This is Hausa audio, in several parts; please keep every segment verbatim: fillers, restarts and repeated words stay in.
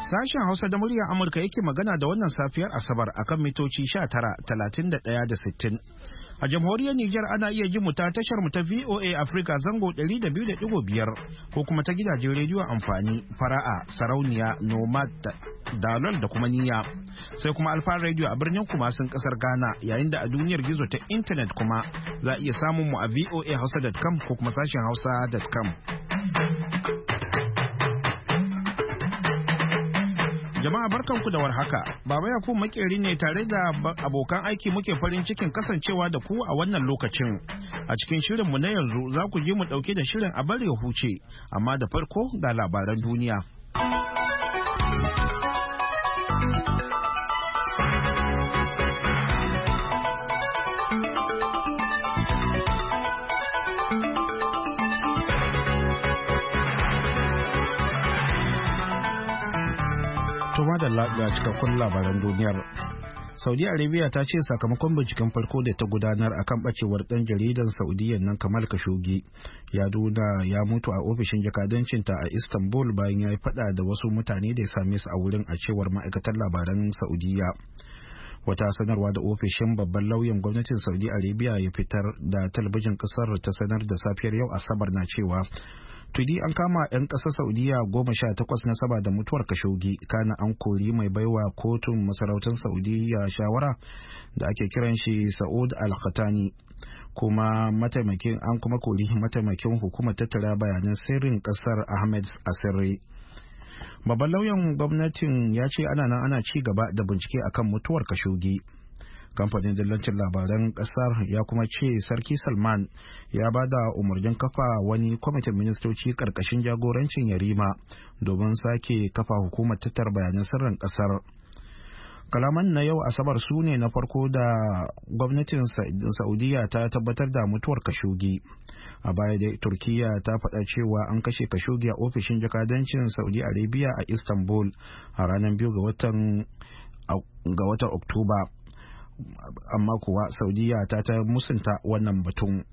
Sashen Hausa da muryar Amurka yake magana da wannan safiyar Asabar akan mitoci sha tara, talatin da ɗaya da sittin. A jamhuriyar Nijar ana iya jin mu ta tashar mu ta V O A Africa zango ɗari da biyu da ɗigo biyar ko kuma ta gidajen rediyo amfani fara'a, sarauniya, nomad, dalol da kuma niyya. Sai kuma Alfa Radio a birnin Kumasin kasar Ghana, yayin da a duniyar gizo ta intanet kuma za a iya samun mu a v o a hausa dot com ko kuma sashen hausa dot com. Jama'a barkanku da warhaka. Baba Yakubu makeri ne tare da abokan aiki muke farin cikin kasancewa da ku a wannan lokacin. A cikin shirin mu na yanzu za ku je mu dauke da shirin a bare huce, amma da farko ga labaran duniya. Da ga cikakkun labaran duniyar. Saudi Arabia ta ce sakamakon binciken farko da ta gudanar akan bacewar dan jaridan Saudiyan nan Kamal Khashoggi ya nuna ya mutu a ofishin jakadancinta a Istanbul bayan ya yi fada da wasu mutane da ya same su a wurin, a cewar ma'aikatar labaran Saudiya. Wata sanarwa da ofishin babban lauyan gwamnatin Saudi Arabia ya fitar da talabijin kasar ta sanar da safiyar yau Asabar na cewa tudi an kama 'yan ƙasar Saudiya goma sha takwas na saba da mutuwar Khashoggi, kana an kori mai baiwa kotun masarautar Saudiya shawara da ake kiran shi Sa'ud Al-Khatani, kuma mataimakin an kuma kori mataimakin hukumar tattara bayanan sirrin ƙasar Ahmed Asiri. Babban lauyan gwamnatin ya ce ana nan ana ci gaba da bincike akan mutuwar Khashoggi. Kamfanin dillancin labaran kasar ya kuma ce Sarki Salman ya ba da umarnin kafa wani kwamitin ministoci karkashin jagorancin Yarima domin sake kafa hukumar tattara bayanan sirrin kasar. Kalaman na yau Asabar su ne na farko da gwamnatin Saudiya ta tabbatar da mutuwar Khashoggi. A baya dai Turkiya ta faɗa cewa an kashe Khashoggi a ofishin jakadancin Saudi Arabia a Istanbul a ranar biyu ga watan ga watan Oktoba. Amma kuwa Saudiya ta ta musunta wannan batun.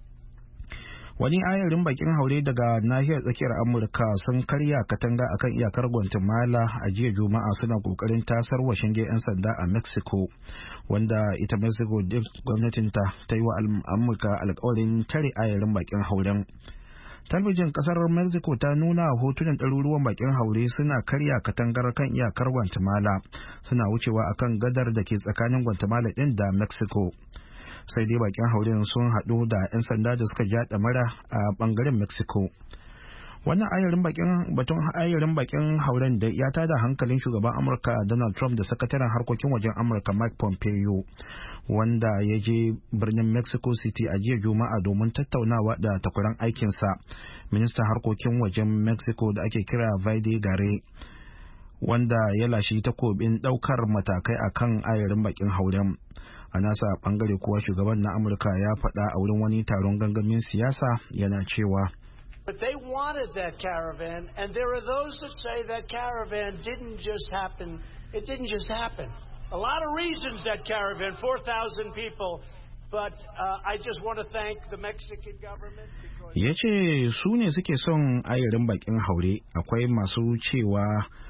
Wani ayarin bakin haure daga nahiyar tsakiyar Amurka sun karya katanga akan iyakar Guatemala a jiya Juma'a, suna kokarin tasar wa shinge 'yan sanda a Mexico, wanda ita Mexico gwamnatinta ta yi wa Amurka alkawarin tare ayarin bakin hauren. Talbijin kasar Mexico ta nuna hotunan ɗaruruwan bakin haure suna karya katangar kan iyakar Guatemala, suna wucewa akan gadar da ke tsakanin Guatemala ɗin da Mexico. Sai dai bakin hauren sun haɗu da 'yan sanda da suka ja ɗamara a ɓangaren Mexico. Wannan ayarin bakin batun ayarin bakin hauren da ya tada hankalin shugaban Amurka Donald Trump da sakataren harkokin wajen Amurka Mike Pompeo, wanda ya je birnin Mexico City a jiya Juma'a domin tattaunawa da takwaran aikinsa, ministan harkokin wajen Mexico da ake kira Vade Gare, wanda ya lashe takobin daukar matakai akan ayarin bakin hauren. A nasa bangare kuwa shugaban na Amurka ya faɗa a wurin wani taron gangamin siyasa yana cewa But they wanted that caravan, and there are those that say that caravan didn't just happen. It didn't just happen. A lot of reasons that caravan, four thousand people, but uh, I just want to thank the Mexican government. Ya ce su ne suke son ayarin bakin haure, akwai masu cewa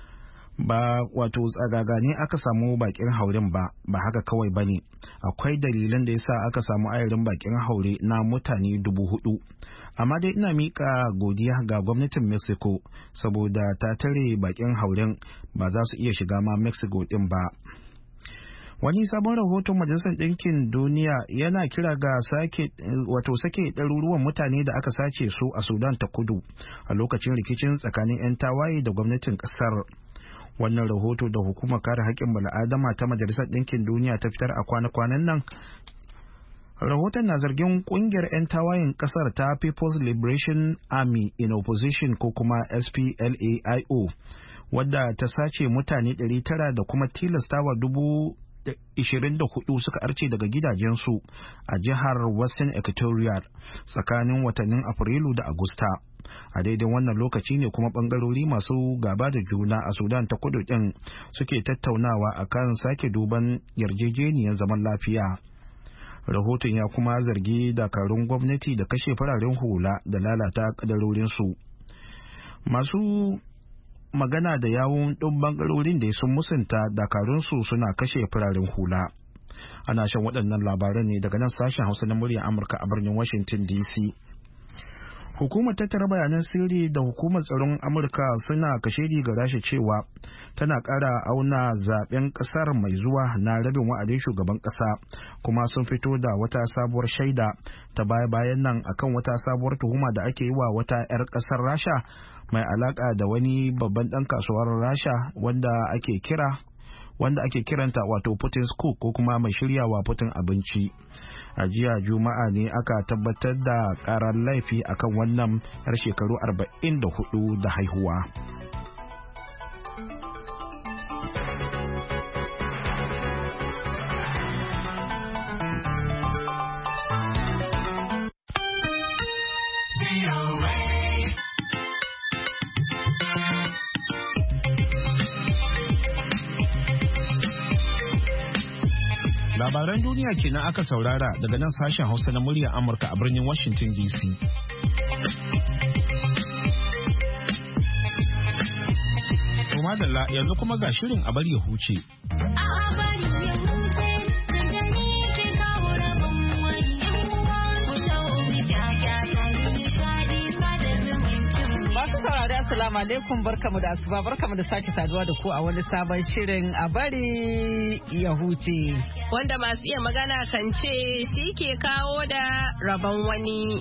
ba wato tsagaga ne aka samu bakin hauren ba ba haka kawai bane, akwai dalilan da yasa aka samu ayarin bakin haure na mutane dubu hudu. Amma dai ina mika godiya ga gwamnatin Mexico saboda ta tare bakin hauren, ba za su iya shiga ma Mexico din ba. Wani sabon rahoton Majalisar Ɗinkin Duniya yana kira ga sake wato sake ɗaruruwan mutane da aka sace su a Sudan ta Kudu a lokacin rikicin tsakanin 'yan tawaye da gwamnatin ƙasar. Wannan rahoto da hukumar kare haƙƙin bala'adama ta Majalisar Ɗinkin Duniya ta fitar a kwana-kwanan nan, rahoton na zargin ƙungiyar 'yan tawayen ƙasar ta People's Liberation Army in Opposition ko kuma S P L A I O, wadda ta sace mutane ɗari tara da kuma tilastawa dubu ishirin da hudu suka arce daga gidajensu a jihar Western Equatoria tsakanin watannin Afrilu da Agusta. A daidai wannan lokaci ne kuma bangarori masu gaba da juna a Sudan ta Kudu din suke tattaunawa akan sake duban yarjejeniyar zaman lafiya. Rahoton ya kuma zargi dakarun gwamnati da kashe fararen hula da lalata kadarorinsu. Masu magana da yawun ɗin bangarorin da sun musanta dakarunsu suna kashe fararen hula. Ana shan waɗannan labaran ne daga nan sashen Hausa na muryar Amurka a birnin Washington D C. Hukumar tattara bayanan sirri da hukumar tsaron Amurka suna kashedi ga Rasha cewa tana ƙara auna zaben ƙasar mai zuwa na rabin wa'adin shugaban ƙasa, kuma sun fito da wata sabuwar shaida ta baya-bayan nan akan wata sabuwar tuhuma da ake yi wa wata 'yar ƙasar Rasha mai alaƙa da wani babban ɗan kasuwar Rasha wanda ake kira wanda ake kiranta wato Putin's cook ko kuma mai shiryawa Putin abinci. A jiya Juma'a ne aka tabbatar da karar laifi akan wannan yar shekaru arba'in da hudu da haihuwa. Labaran duniya kenan aka saurara daga nan sashen Hausa na muryar Amurka a birnin Washington D C. To madalla, yanzu kuma ga shirin a bari ya huce. Assalamu alaikum, barkamu da asuba, barkamu da sake saduwa da ku a wani sabon shirin a bari ya huce. Wanda masu iya magana kan ce shi ke kawo da rabon wani.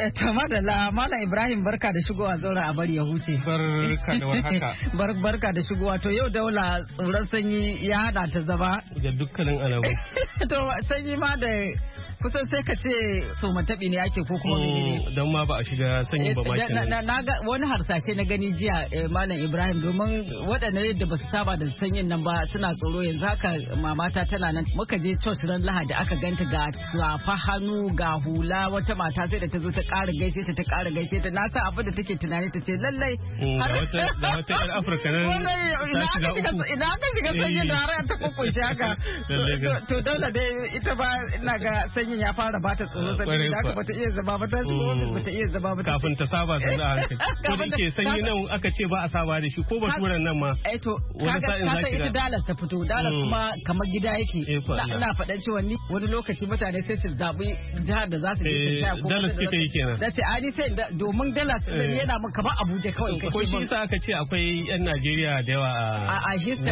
to madalla Malam Ibrahim barka da shigowa zaura a bari ya huce. Barka da warhaka. Barka da shigowa to yau Daula tsoron sanyi ya hada ta zama. Da dukkanin alamu. To sanyi ma da kusan sai ka ce so matabi ne ake ko kuma menene dan ma ba a shiga sanyin ba ma kenan na ga wani harsashe na gani jiya Malam Ibrahim domin waɗannan yadda ba su saba da sanyin nan ba suna tsoro yanzu haka mamata tana nan muka je church ran Lahadi aka ganta ga safa hannu ga hula wata mata sai da ta zo ta ƙara gaishe ta ta ƙara gaishe ta na san abin da take tunani ta ce lallai har wata da wata ƴar Afirka nan ina aka shiga sanyin da har ta kokoce haka to dole dai ita ba ina ga sanyin ya fara bata tsoro saboda haka bata iya zaba ba ta tsoro bata iya zaba ba kafin ta saba da hankali ko da ke sanyi nan aka ce ba a saba da shi ko baturan nan ma eh to kaga ka san ita Dallas ta fito Dallas kuma kamar gida yake ina faɗan cewa ni wani lokaci mutane sai su zabi jihar da za su je su tsaya ko Dallas kike yi kenan dace ani sai domin Dallas yana mun kamar Abuja kawai ko shi yasa aka ce akwai yan Najeriya da yawa a Houston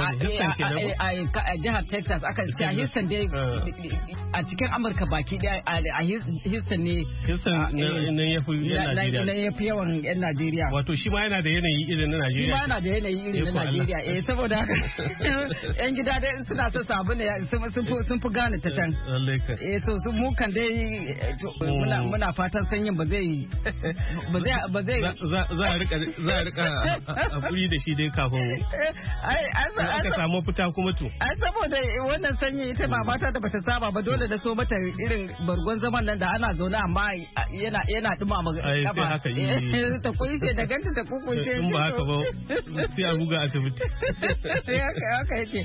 a jihar Texas aka ce a Houston dai a cikin Amurka baki daya a Houston ne Houston ne ya fi yan Najeriya ne ya fi yawan yan Najeriya wato shi ma yana da yanayi irin na Najeriya shi ma yana da yanayi irin na Najeriya eh saboda haka yan gida dai suna son sabu ne sun fi gane ta can eh so su mu kan dai muna muna fatan sanyin ba zai ba zai ba zai za a rika za a rika hakuri da shi dai kafin ai aka samu fita kuma to ai saboda wannan sanyi ita ba mata da bata saba ba dole da so mata irin bargon zaman nan da ana zaune amma yana yana dumama kafa ta kunshe da ganta ta kunshe in ba haka ba sai a buga asibiti haka haka yake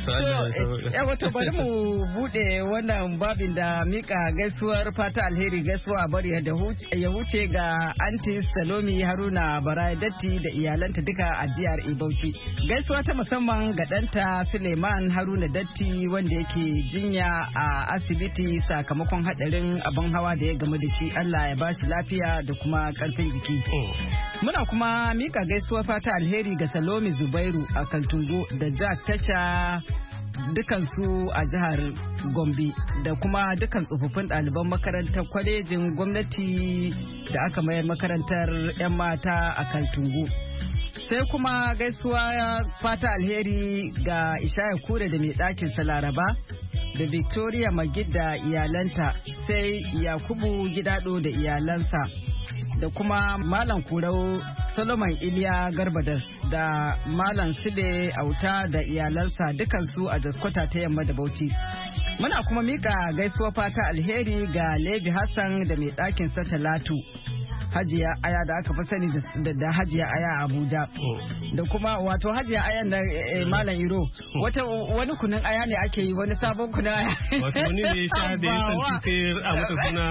ya wato bari mu bude wannan babin da mika gaisuwar fata alheri gaisuwa bari ya huce ga anti Salomi Haruna Bara Datti da iyalanta duka a jihar Bauchi gaisuwa ta musamman ga danta Suleiman Haruna Datti wanda yake jinya a asibiti sakamakon hadarin abin hawa da ya gamu da shi Allah ya bashi lafiya da kuma karfin jiki muna kuma mika gaisuwar fata alheri ga Salomi Zubairu a Kaltungo da Jack Tasha dukansu a jihar Gombe da kuma dukan tsofaffin ɗaliban makarantar kwalejin gwamnati da aka mayar makarantar 'yan mata a Kaltungo. Sai kuma gaisuwa fata alheri ga Ishaya Kure da mai ɗakin Laraba da Victoria Magid da iyalanta sai Yakubu Gidado da iyalansa da kuma Malam Kurau Solomon Iliya Garbadas da Malam Sule Auta da iyalansa dukansu a Jaskota ta yamma da Bauchi. Muna kuma mika gaisuwa fata alheri ga Levi Hassan da mai ɗakin sa Talatu. Hajiya Aya da aka fi sani da Hajiya Aya a Abuja. Da kuma wato Hajiya Aya na Malam Iro wata wani kunun aya ne ake yi wani sabon kunun aya. Wato wani ne sha da ya sanci sai a mata suna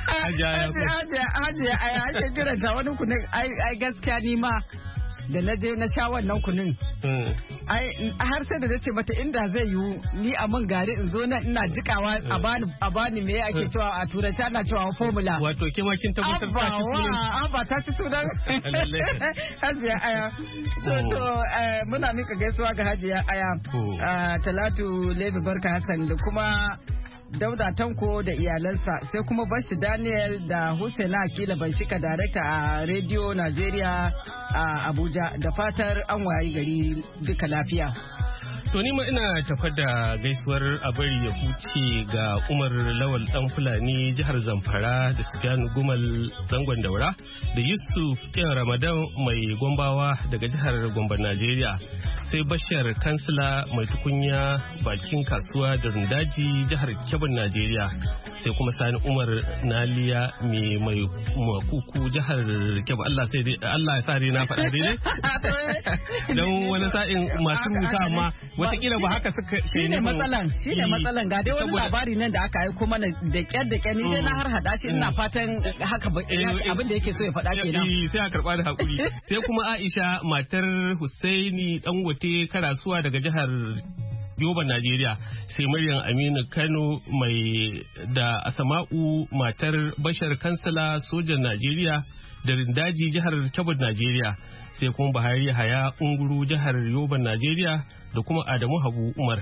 Hajiya Aya ake kiranta wani kunun ai gaskiya ni ma da na je na sha wannan kunun. Ai har sai da nace mata inda zai yiwu ni a man gari in zo nan ina jikawa a bani a bani me ake cewa a turanci ana cewa formula. Wato ke ma kin tabbatar ta ci sunan. An ba ta ci sunan. Hajiya Aya. To muna mika gaisuwa ga Hajiya Aya. Talatu Lebi Barka Hassan da kuma Dauda Tanko da iyalansa sai kuma Bashi Daniel da Hussein Akila Banshika Darekta a Radio Najeriya a Abuja da fatar an wayi gari duka lafiya. To ni ma ina tafa da gaisuwar a bari ya huce ga Umar Lawal dan Fulani jihar Zamfara da Sufyan Gumal zangon Daura da Yusuf Ken Ramadan mai Gombawa daga jihar Gombe Najeriya sai Bashar Kansila mai tukunya bakin kasuwa da Rundaji jihar Kebbi Najeriya sai kuma Sani Umar Naliya mai mai makuku jihar Kebbi Allah sai dai Allah ya sa dai na faɗa daidai dan wani sa'in masu rubuta amma watakila ba haka suka shi ne matsalan shi ne matsalan ga dai wani labari nan da aka aiko mana da kyar da kyar ni dai na har hada shi ina fatan haka abin da yake so ya faɗa kenan sai a karɓa da hakuri sai kuma Aisha matar Husaini Dangote Karasuwa daga jihar Yoba Najeriya sai Maryam Aminu Kano mai da Asama'u matar Bashar Kansila sojan Najeriya da Rindaji jihar Kebbi Najeriya sai kuma Buhari Haya Unguru jihar Yoba Najeriya da kuma Adamu Habu Umar.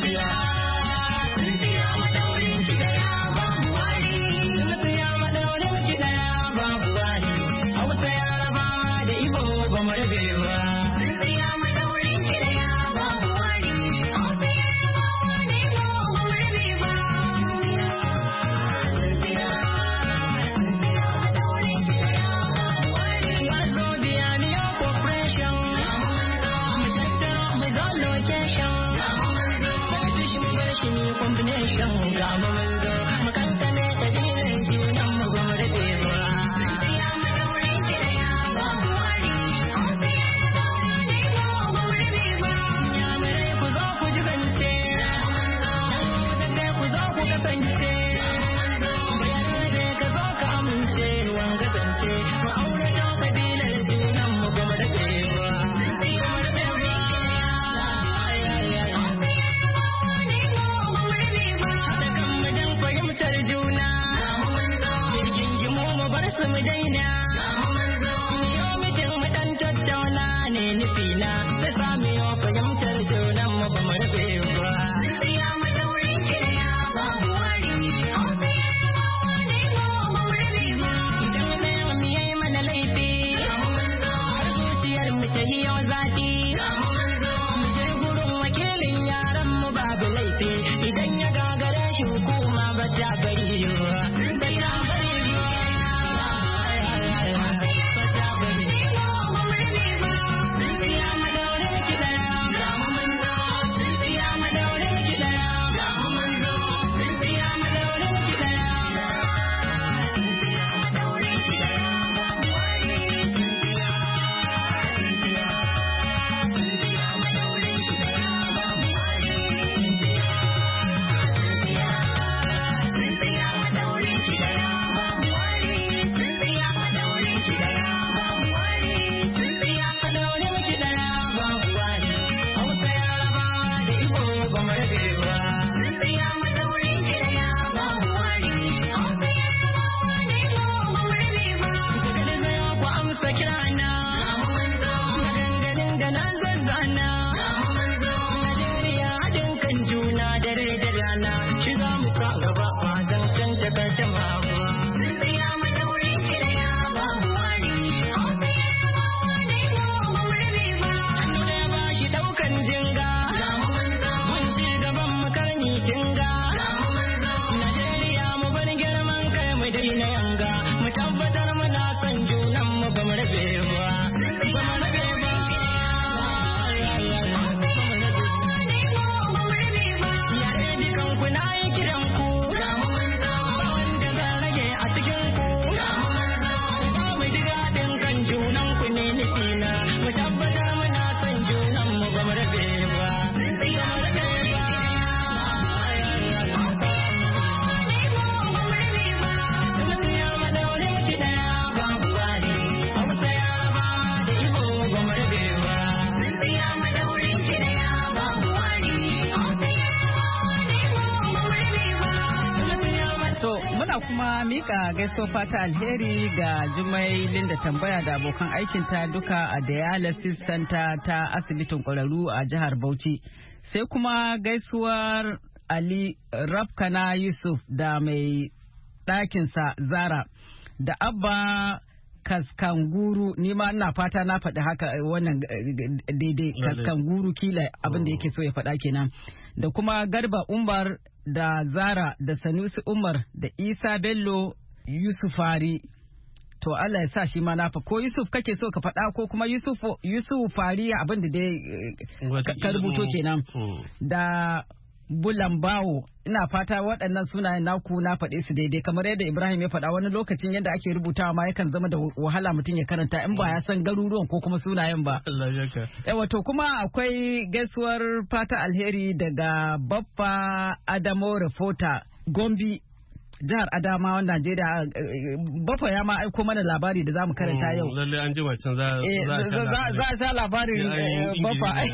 kuma mika gaisuwa fata alheri ga Jumai Linda Tambaya da abokan aikinta duka a Dialysis Center ta asibitin ƙwararru a jihar Bauchi. Sai kuma gaisuwar Ali Rafkana Yusuf da mai ɗakinsa Zara da Abba Kaskanguru, ni ma ina fata na faɗi haka wannan daidai, Kaskanguru kila abin da yake so ya faɗa kenan, da kuma Garba Umar da Zara da Sanusi Umar da Isa Bello Yusufari. To Allah ya sa shi ma na fa ko Yusuf kake so ka faɗa ko kuma Yusuf Yusufari abin da dai ka rubuto kenan, da Bulambawo. Ina fata waɗannan sunayen naku na faɗe su daidai, kamar yadda Ibrahim ya faɗa wani lokacin yadda ake rubutawa ma yakan zama da wahala mutum ya karanta in ba ya san garuruwan ko kuma sunayen ba. Yawa to kuma akwai gaisuwar fata alheri daga Baffa Adamo Reporter Gombe, jihar Adamawa, Najeriya. Bafa ya ma aiko mana labari da zamu karanta yau. Lalle an jima can za a sha labarin Bafa.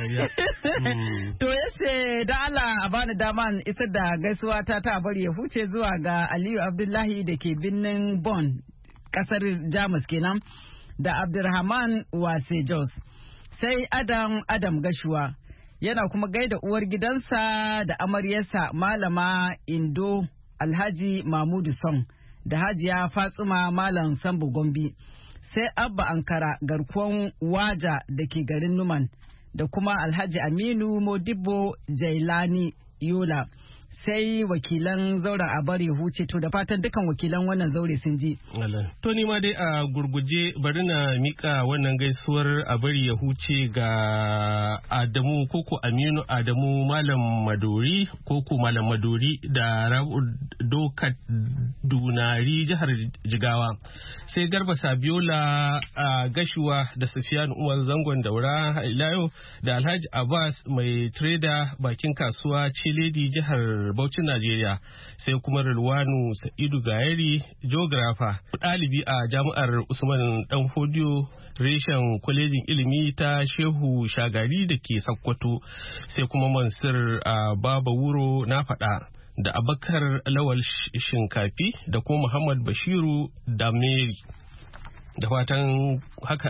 To yace da Allah a bani dama isar da gaisuwa ta ta bari ya huce zuwa ga Aliyu Abdullahi da ke birnin Bonn, kasar Jamus kenan, da Abdulrahman Wase Jos, sai Adam Adam Gashuwa, yana kuma gaida uwar gidansa da amaryarsa Malama Indo Alhaji Mamudu Song da Hajiya Fatsuma Malam Sambu Gombi, sai Abba Ankara garkuwan Waja da ke garin Numan, da kuma Alhaji Aminu Modibo Jailani Yola. Sai wakilan zauren a bari huce, to da fatan dukan wakilan wannan zaure sun ji. To ni ma dai a gurguje bari na mika wannan gaisuwar a bari ya huce ga Adamu koko Aminu Adamu Malam Madori koko Malam Madori da Rabu Doka Dunari jihar Jigawa. Sai Garba Sabiola a Gashuwa da Sufiyanu Umar Zangon Daura Ilayo da Alhaji Abbas mai trader bakin kasuwa Ciledi jihar Bauchin Najeriya, sai kuma Rilwanu Sa'idu Gayari geographer ɗalibi a jami'ar Usman Dan Fodiyo reshen kwalejin ilimi ta Shehu Shagari da ke Sokoto, sai kuma Mansur a Baba Wuro na faɗa da Abakar Lawal Shinkafi da kuma Muhammad Bashiru Dameri. Da fatan haka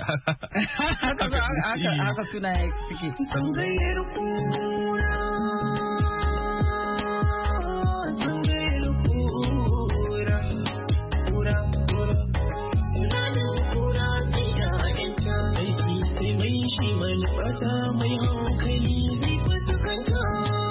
haka suna suke. Sangayar kura, sangayar kura, kura, kura, tunanin kura sai ya'yanta. Aiki sai mai shi mai bata mai hankali zai fuskanta.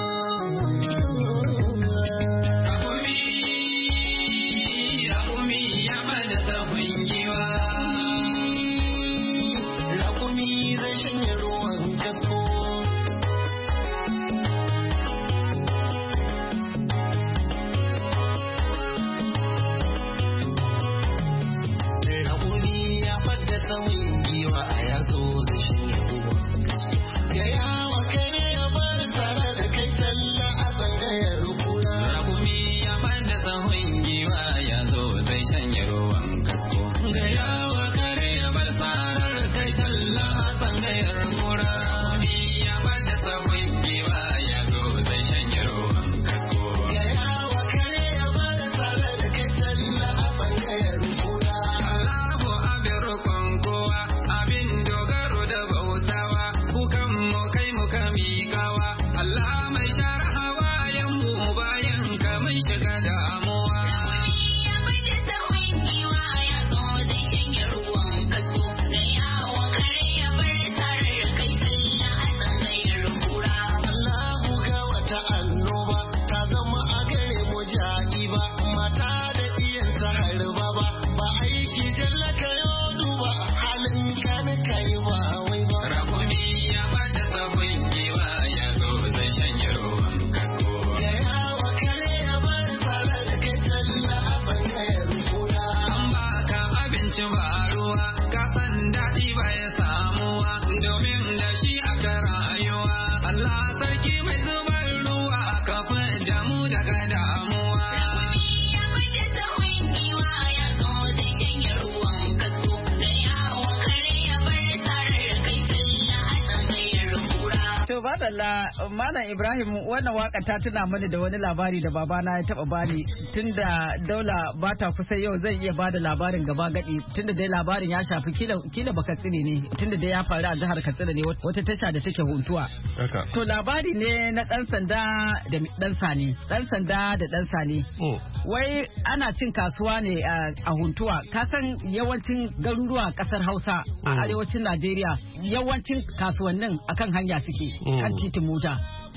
Malam Ibrahim, wannan waka ta tuna mani da wani labari da babana ya taba bani tunda Daula ba ta kusa yau zan iya bada labarin gaba gadi tunda dai labarin ya shafi kila kila baka tsine ne tunda dai ya faru a jihar Katsina ne wata tasha da take Huntuwa. To labari ne na dan sanda da dan sani, dan sanda da dan sani. Wai ana cin kasuwa ne a Huntuwa. Ka san yawancin garuruwa kasar Hausa a arewacin Najeriya yawancin kasuwannin akan hanya suke kan titin mota.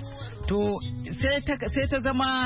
To sai ta zama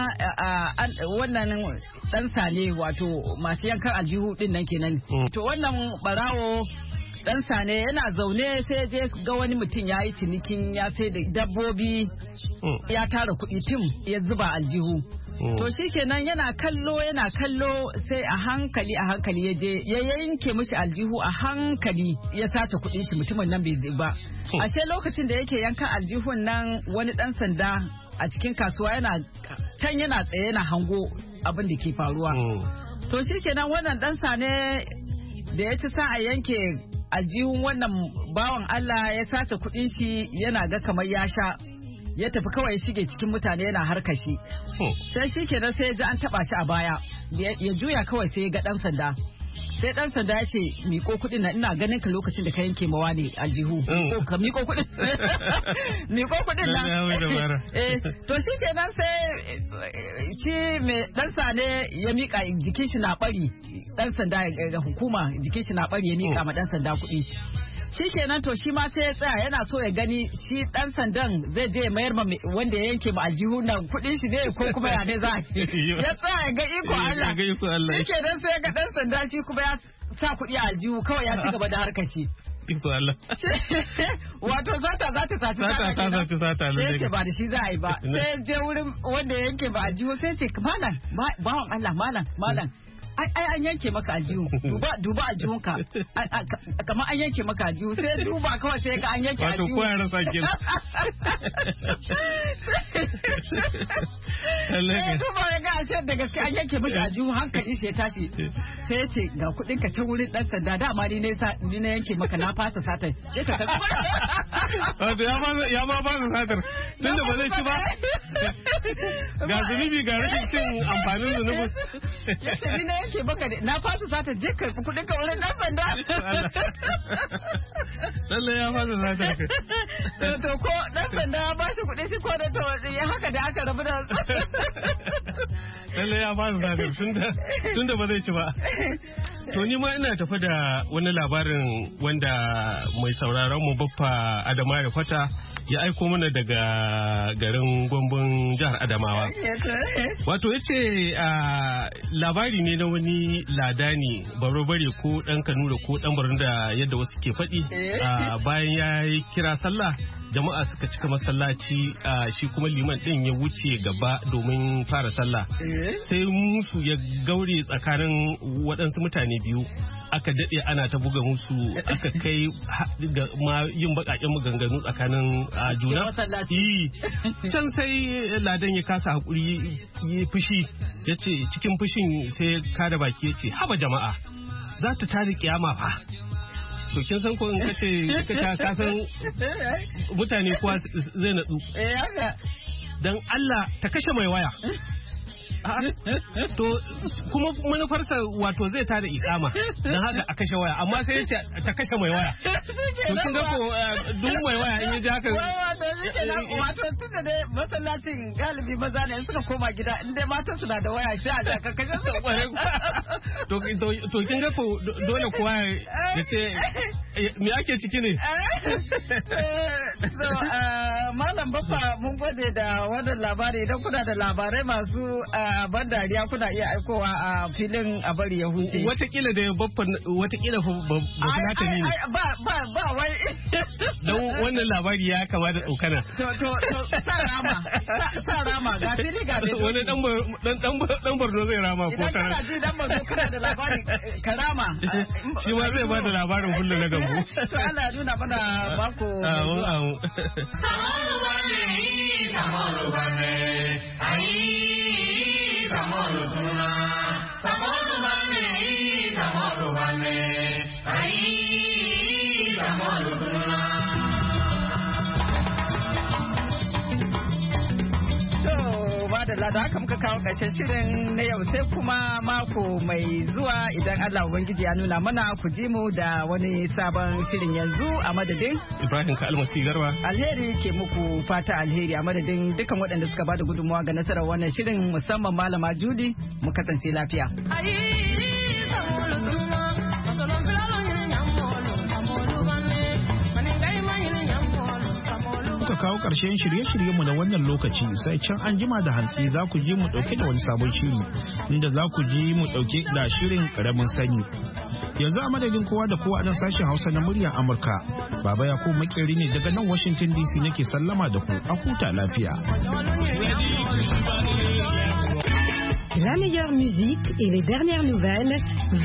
wannan dan sane wato masu yankan aljihu din nan kenan. To wannan barawo dan sane yana zaune sai je ga wani mutum ya yi cinikin ya sai da dabbobi ya tara kuɗi tim ya zuba aljihu. To shi kenan yana kallo yana kallo sai a hankali a hankali ya je ya yanke mishi aljihu a hankali ya sace kuɗin shi mutumin nan bai ba. Ashe lokacin da yake yankan aljihun nan wani dan sanda a cikin kasuwa yana can yana tsaye yana hango abin da ke faruwa. To shi kenan wannan dan sane da ya ci sa a yanke aljihun wannan bawan Allah ya sace kuɗin shi yana ga kamar ya sha. Ya tafi kawai ya shige cikin mutane yana harkashi. Sai shi kenan sai ya ji an taba shi a baya ya juya kawai sai ya ga dan sanda sai dan sanda ya ce miko kuɗin na ina ganin ka lokacin da ka yanke mawa ne aljihu ko ka miko kuɗin miko kuɗin nan eh to shi kenan sai shi mai dan sane ya mika jikin shi na bari dan sanda ga hukuma jikin shi na bari ya mika ma dan sanda kuɗi shi kenan to shi ma sai ya tsaya yana so ya gani shi dan sandan zai je mayar ma wanda ya yanke ma aljihu nan kuɗin shi ne ko kuma ya ne za ya tsaya ga iko Allah shi kenan sai ga dan sanda shi kuma ya sa kuɗi a aljihu kawai ya ci gaba da harkar shi iko Allah wato zata zata sata sata sata sata sai ce ba da shi za a yi ba sai je wurin wanda ya yanke ba aljihu sai ce malam bawan Allah malam malam ai ai an yanke maka aljihu duba duba aljihunka kamar an yanke maka aljihu sai duba kawai sai ga an yanke aljihu wato ko ya rasa kin sai duba ya ga ashe da gaske an yanke maka aljihu hankali shi ya tashi sai ya ce ga kudin ka ta wurin dan sanda dama ni ne ni ne yanke maka na fasa satar sai ka wato ya ma ya ma ba su satar tunda ba zai ci ba ga zunubi ga rashin cin amfanin zunubi yace ni ne yake baka na fasa sata je ka kudin ka wurin dan sanda lalle ya fasa sata to to ko dan sanda ya bashi kudi shi ko da to ya haka da aka rabu da lalle ya fasa sata tunda tunda ba zai ci ba to ni ma ina tafi da wani labarin wanda mai sauraron mu Baffa Adama ya kwata ya aiko mana daga garin Gombon jihar Adamawa. Wato yace labari ne na wani ladani barobare ko dan Kanura ko dan Borno da yadda wasu ke faɗi bayan ya kira sallah jama'a suka cika masallaci shi kuma liman din ya wuce gaba domin fara sallah sai musu ya gaure tsakanin waɗansu mutane biyu aka daɗe ana ta buga musu aka kai ma yin baƙaƙen maganganu tsakanin juna can sai ladan ya kasa haƙuri ya fushi ya ce cikin fushin sai kada baki ya ce haba jama'a za ta tare kiyama fa to kin san ko in kace kace ka san mutane kuwa zai natsu dan Allah ta kashe mai waya to kuma manufarsa wato zai tada ikama dan haka a kashe waya amma sai yace ta kashe mai waya to kin ga ko duk mai waya in yaji haka wato tunda dai masallacin galibi maza ne suka koma gida in dai matan su na da waya sai a ka kashe su to to kin ga ko dole kowa yace me ake ciki ne so malam Baffa mun gode da wannan labari idan kuna da labarai masu ban dariya kuna iya aikowa a filin a bari ya huce. Watakila da babban watakila ba ta ne. Ba ba ba wai. Don wannan labari ya kama da tsokana. To to to sa rama sa rama ga fili ga fili. Wani dan dan dan Borno zai rama ko kana. Idan kana ji dan Borno kana da labari karama. Shi ma zai ba da labarin kullu na gambo. To Allah ya nuna mana mako. Amin amin. Samaru bane samaru bane ai Samaru tuna, Samaru bane, Samaru bane, ai Samaru tuna. madalla da haka muka kawo ƙarshen shirin na yau sai kuma mako mai zuwa idan Allah Ubangiji ya nuna mana ku ji mu da wani sabon shirin yanzu a madadin Ibrahim ka almasi garba alheri ke muku fata alheri a madadin dukkan waɗanda suka bada gudunmawa ga nasarar wannan shirin musamman malama Judy mu kasance lafiya. Muka kawo ƙarshen shirye-shiryenmu na wannan lokaci sai can an jima da hantsi za ku ji mu ɗauke da wani sabon shiri inda za ku ji mu ɗauke da shirin ƙaramin sani. Yanzu a madadin kowa da kowa a nan sashen Hausa na muryar Amurka, Baba Yakubu Makeri ne daga nan Washington D C nake sallama da ku a huta lafiya. La meilleure musique et les dernières nouvelles.